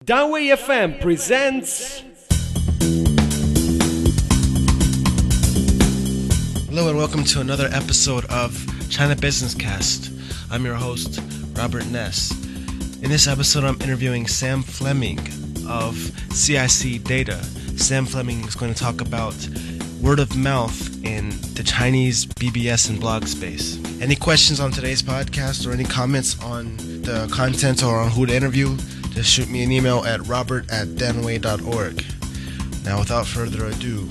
Danwei FM presents. Hello and welcome to another episode of China Business Cast. I'm your host, Robert Ness. In this episode, I'm interviewing Sam Fleming of CIC Data. Sam Fleming is going to talk about word of mouth in the Chinese BBS and blog space. Any questions on today's podcast or any comments on the content or on who to interview, just shoot me an email at robert@danwei.org. Now, without further ado.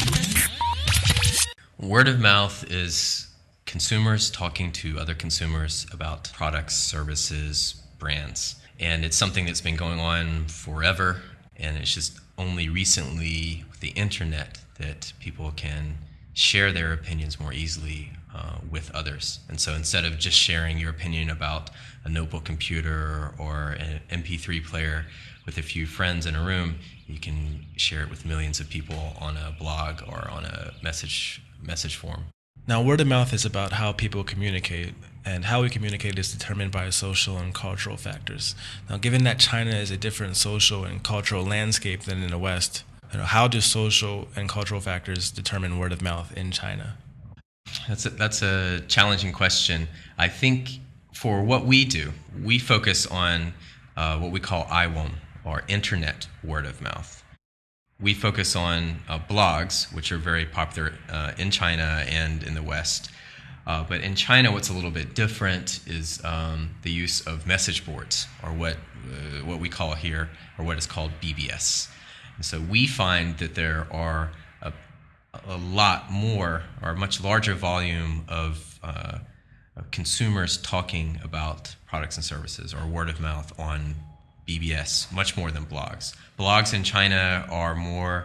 Word of mouth is consumers talking to other consumers about products, services, brands. And it's something that's been going on forever, and it's just only recently with the internet that people can share their opinions more easily with others. And so instead of just sharing your opinion about a notebook computer or an MP3 player with a few friends in a room, you can share it with millions of people on a blog or on a message form. Now, word of mouth is about how people communicate, and how we communicate is determined by social and cultural factors. Now, given that China is a different social and cultural landscape than in the West, how do social and cultural factors determine word of mouth in China? That's a challenging question. I think for what we do, we focus on what we call IWOM, or internet word of mouth. We focus on blogs, which are very popular in China and in the West. But in China, what's a little bit different is the use of message boards, or what we call here, or what is called BBS. And so we find that there are a lot more, or a much larger volume of consumers talking about products and services, or word of mouth on BBS, much more than blogs. Blogs in China are more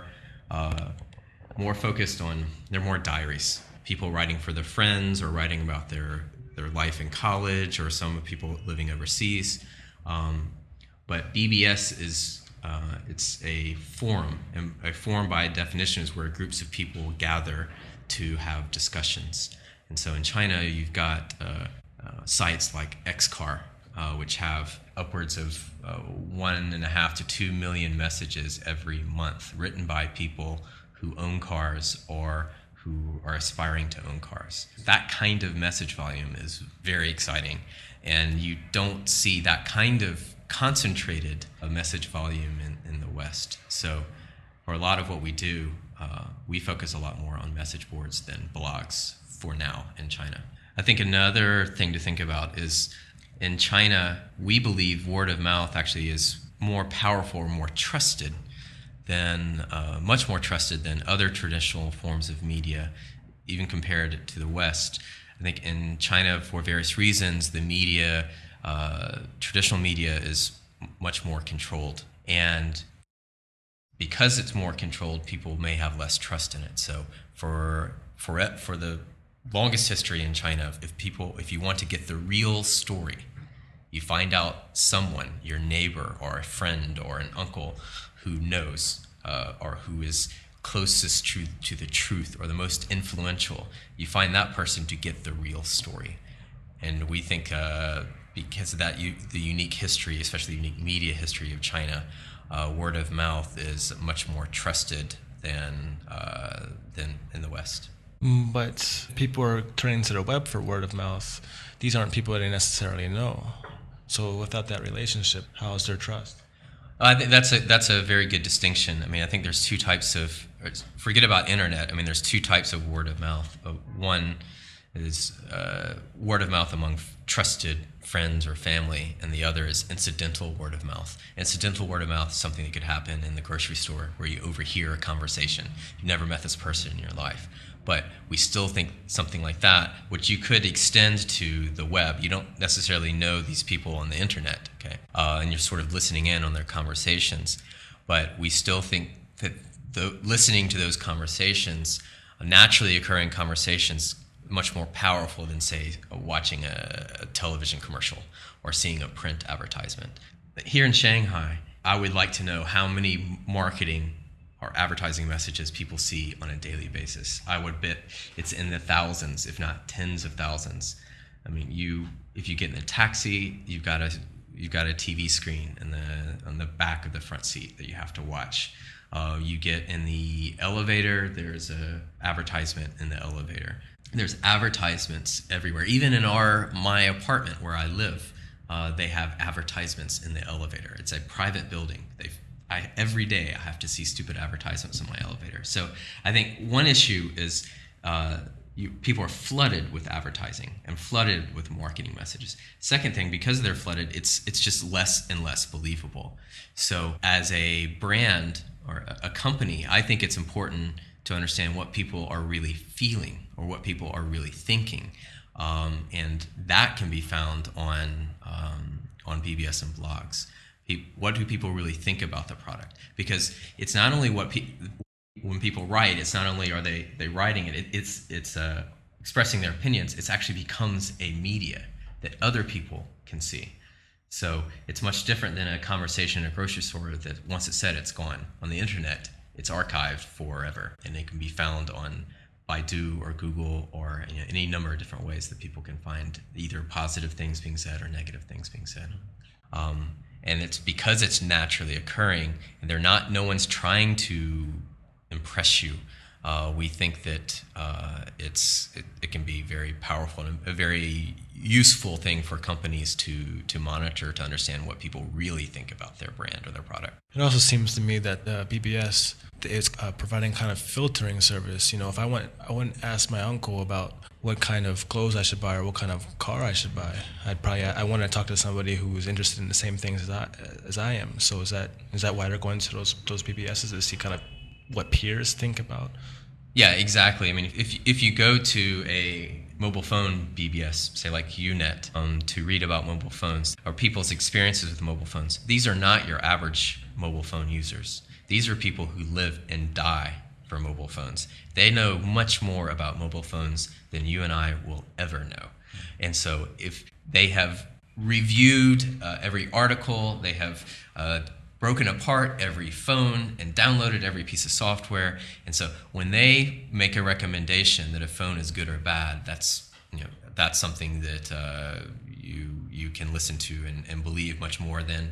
focused on, they're more diaries. People writing for their friends, or writing about their life in college, or some people living overseas. But BBS is it's a forum, and a forum by definition is where groups of people gather to have discussions. And so in China, you've got sites like XCar, which have upwards of 1.5 to 2 million messages every month written by people who own cars or who are aspiring to own cars. That kind of message volume is very exciting, and you don't see that kind of concentrated message volume in the West. So for a lot of what we do, we focus a lot more on message boards than blogs for now in China. I think another thing to think about is in China, we believe word of mouth actually is more powerful or more trusted than, much more trusted than other traditional forms of media, even compared to the West. I think in China, for various reasons, the media, traditional media is much more controlled. And because it's more controlled, people may have less trust in it. So for the longest history in China, if you want to get the real story, you find out someone, your neighbor or a friend or an uncle, who knows or who is closest to the truth or the most influential. You find that person to get the real story. And we think because of that, the unique history, especially the unique media history of China, word of mouth is much more trusted than in the West. But people are turning to the web for word of mouth. These aren't people that they necessarily know. So without that relationship, how is their trust? I think that's a very good distinction. I mean, I think there's two types of, forget about internet. I mean, there's two types of word of mouth. One is word of mouth among trusted friends or family, and the other is incidental word of mouth. Incidental word of mouth is something that could happen in the grocery store where you overhear a conversation. You've never met this person in your life. But we still think something like that, which you could extend to the web. You don't necessarily know these people on the internet, okay? And you're sort of listening in on their conversations. But we still think that listening to those conversations, naturally occurring conversations, much more powerful than, say, watching a television commercial or seeing a print advertisement. Here in Shanghai, I would like to know how many marketing or advertising messages people see on a daily basis. I would bet it's in the thousands, if not tens of thousands. I mean, if you get in a taxi, you've got to you've got a TV screen on the back of the front seat that you have to watch. You get in the elevator, there's a advertisement in the elevator. There's advertisements everywhere. Even in my apartment where I live, they have advertisements in the elevator. It's a private building. Every day I have to see stupid advertisements in my elevator. So I think one issue is people are flooded with advertising and flooded with marketing messages. Second thing, because they're flooded, it's just less and less believable. So as a brand or a company, I think it's important to understand what people are really feeling or what people are really thinking. And that can be found on BBS and blogs. What do people really think about the product? Because it's not only when people write, it's not only are they writing it, it's expressing their opinions. It actually becomes a media that other people can see. So it's much different than a conversation in a grocery store that once it's said, it's gone. On the internet, it's archived forever, and it can be found on Baidu or Google or any number of different ways that people can find either positive things being said or negative things being said. And it's because it's naturally occurring, and no one's trying to impress you. We think that it can be very powerful and a very useful thing for companies to monitor, to understand what people really think about their brand or their product. It also seems to me that BBS is providing kind of filtering service. If I wouldn't ask my uncle about what kind of clothes I should buy or what kind of car I should buy. I want to talk to somebody who's interested in the same things as I am. So is that why they're going to those BBSs, to see kind of what peers think about? Yeah, exactly. I mean, if you go to a mobile phone BBS, say like UNET, to read about mobile phones or people's experiences with mobile phones, these are not your average mobile phone users. These are people who live and die for mobile phones. They know much more about mobile phones than you and I will ever know. And so if they have reviewed every article, they have broken apart every phone and downloaded every piece of software. And so when they make a recommendation that a phone is good or bad, that's something that you can listen to and believe much more than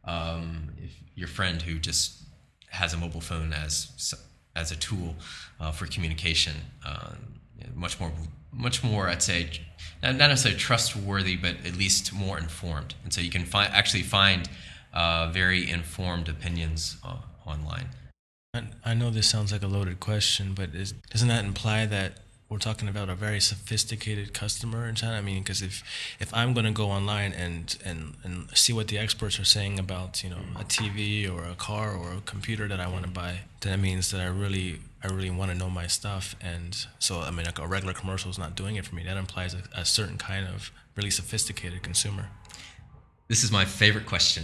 if your friend who just has a mobile phone as a tool for communication. Much more, I'd say, not necessarily trustworthy, but at least more informed. And so you can actually find very informed opinions online. I know this sounds like a loaded question, but doesn't that imply that we're talking about a very sophisticated customer in China? I mean, because if I'm going to go online and see what the experts are saying about a TV or a car or a computer that I want to buy, then that means that I really want to know my stuff. And so I mean, like, a regular commercial is not doing it for me. That implies a certain kind of really sophisticated consumer. This is my favorite question.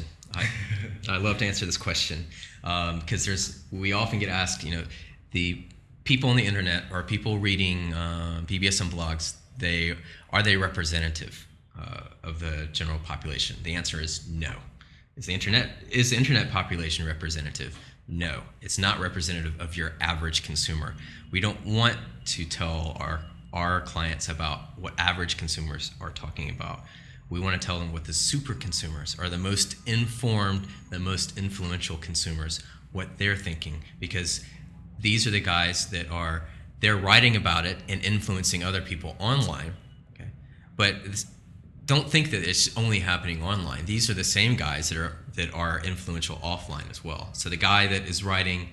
I love to answer this question because we often get asked, the people on the internet or people reading BBS and blogs, are they representative of the general population? The answer is no. Is the internet population representative? No, it's not representative of your average consumer. We don't want to tell our clients about what average consumers are talking about. We want to tell them what the super consumers are, the most informed, the most influential consumers, what they're thinking, because these are the guys that they're writing about it and influencing other people online. Okay? But don't think that it's only happening online. These are the same guys that are influential offline as well. So the guy that is writing,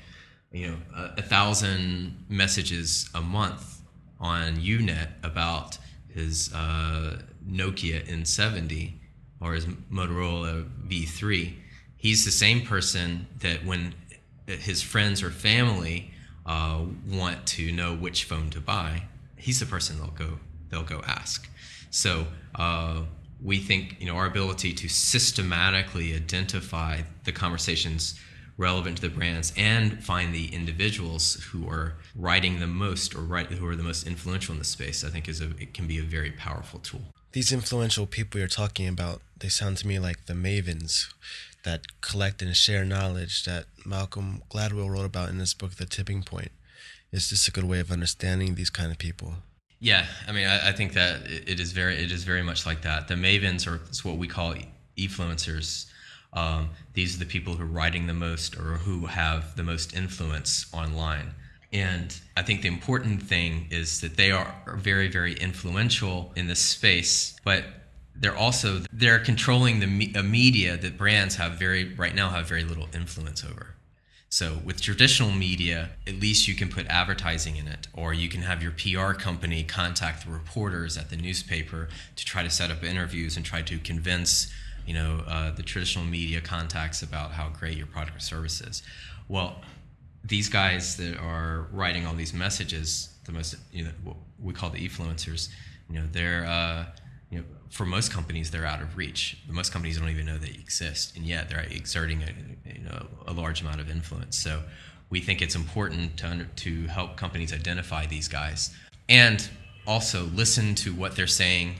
1,000 messages a month on UNET about his Nokia N70 or his Motorola V3, he's the same person that when his friends or family want to know which phone to buy, he's the person they'll go ask. So we think our ability to systematically identify the conversations relevant to the brands and find the individuals who are writing the most or who are the most influential in the space, I think it can be a very powerful tool. These influential people you're talking about, they sound to me like the mavens that collect and share knowledge that Malcolm Gladwell wrote about in his book, The Tipping Point. Is this a good way of understanding these kind of people? Yeah, I mean, I think that it is very much like that. The mavens are what we call influencers. These are the people who are writing the most or who have the most influence online. And I think the important thing is that they are very, very influential in this space, but they're controlling the media that brands right now have very little influence over. So with traditional media, at least you can put advertising in it, or you can have your PR company contact the reporters at the newspaper to try to set up interviews and try to convince the traditional media contacts about how great your product or service is. Well, these guys that are writing all these messages, what we call the influencers, they're for most companies they're out of reach. Most companies don't even know they exist, and yet they're exerting a large amount of influence. So we think it's important to help companies identify these guys and also listen to what they're saying.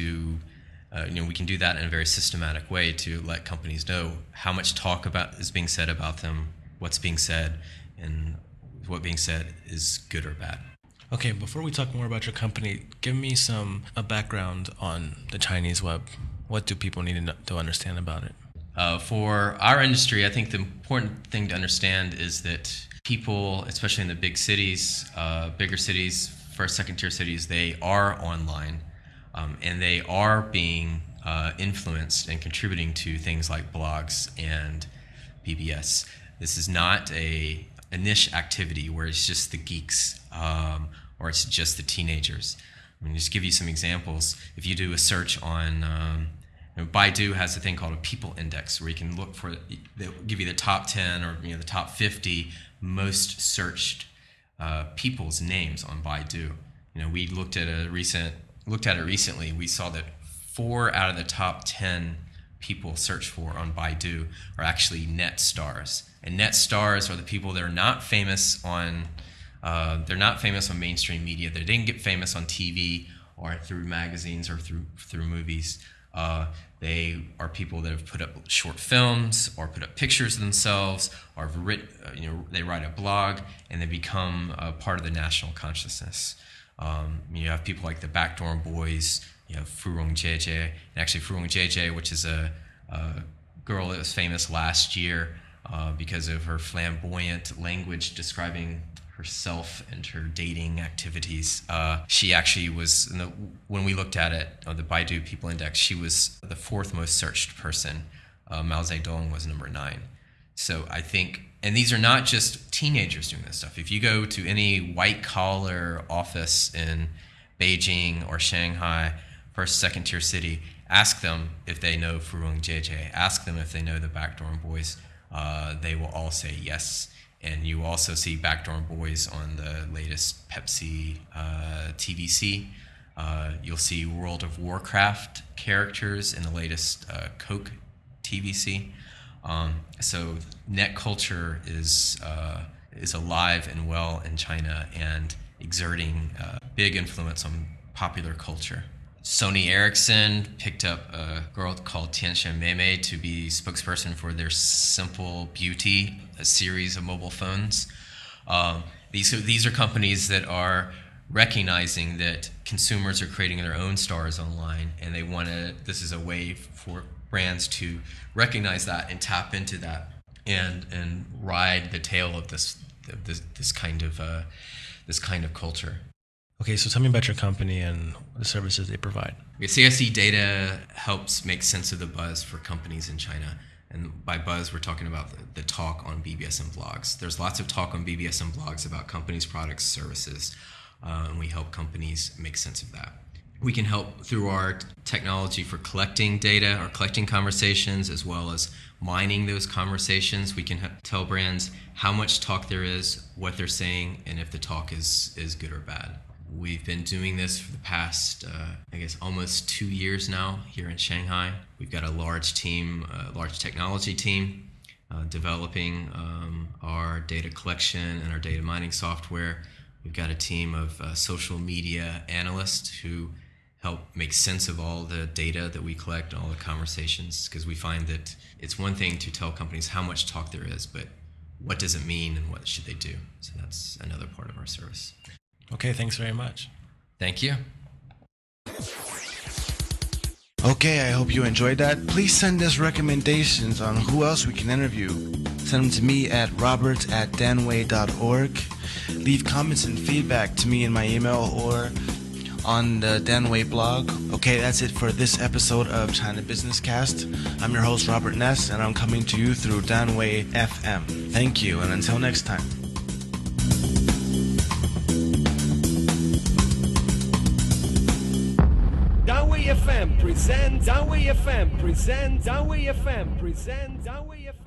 We can do that in a very systematic way to let companies know how much talk is being said about them, what's being said, and what being said is good or bad. Okay, before we talk more about your company, give me a background on the Chinese web. What do people need to understand about it? For our industry, I think the important thing to understand is that people, especially in the big cities, bigger cities, first, second tier cities, they are online, and they are being influenced and contributing to things like blogs and BBS. This is not a niche activity where it's just the geeks or it's just the teenagers. Just give you some examples. If you do a search on, Baidu has a thing called a people index where you can look for, they'll give you the top 10 or the top 50 most searched people's names on Baidu. We looked at it recently. We saw that 4 out of the top 10 people searched for on Baidu are actually net stars. And net stars are the people that are not famous on mainstream media. They didn't get famous on TV or through magazines or through movies. They are people that have put up short films or put up pictures of themselves or have written, they write a blog and they become a part of the national consciousness. You have people like the Backdoor Boys, Furong JJ, and actually Furong JJ, which is a girl that was famous last year because of her flamboyant language describing herself and her dating activities. She actually was, when we looked at it on the Baidu People Index, she was the 4th most searched person. Mao Zedong was number 9. So I think, and these are not just teenagers doing this stuff. If you go to any white-collar office in Beijing or Shanghai, first, second tier city, ask them if they know Furong JJ, ask them if they know the Backdoor Boys. They will all say yes. And you also see Backdoor Boys on the latest Pepsi TVC. You'll see World of Warcraft characters in the latest Coke TVC. So net culture is alive and well in China and exerting big influence on popular culture. Sony Ericsson picked up a girl called Tianxin Meimei to be spokesperson for their Simple Beauty, a series of mobile phones. These are companies that are recognizing that consumers are creating their own stars online, and this is a way for brands to recognize that and tap into that and ride the tail of this kind of culture. Okay, so tell me about your company and the services they provide. CIC Data helps make sense of the buzz for companies in China. And by buzz, we're talking about the talk on BBSM blogs. There's lots of talk on BBSM blogs about companies, products, services, and we help companies make sense of that. We can help through our technology for collecting data or collecting conversations as well as mining those conversations. We can tell brands how much talk there is, what they're saying, and if the talk is good or bad. We've been doing this for the past, almost 2 years now here in Shanghai. We've got a large team, a large technology team, developing our data collection and our data mining software. We've got a team of social media analysts who help make sense of all the data that we collect and all the conversations, because we find that it's one thing to tell companies how much talk there is, but what does it mean and what should they do? So that's another part of our service. Okay, thanks very much. Thank you. Okay, I hope you enjoyed that. Please send us recommendations on who else we can interview. Send them to me at robert@danway.org. Leave comments and feedback to me in my email or on the Danway blog. Okay, that's it for this episode of China Business Cast. I'm your host, Robert Ness, and I'm coming to you through Danway FM. Thank you, and until next time. Danway FM presents. Danway FM presents. Danway FM presents. Danway FM.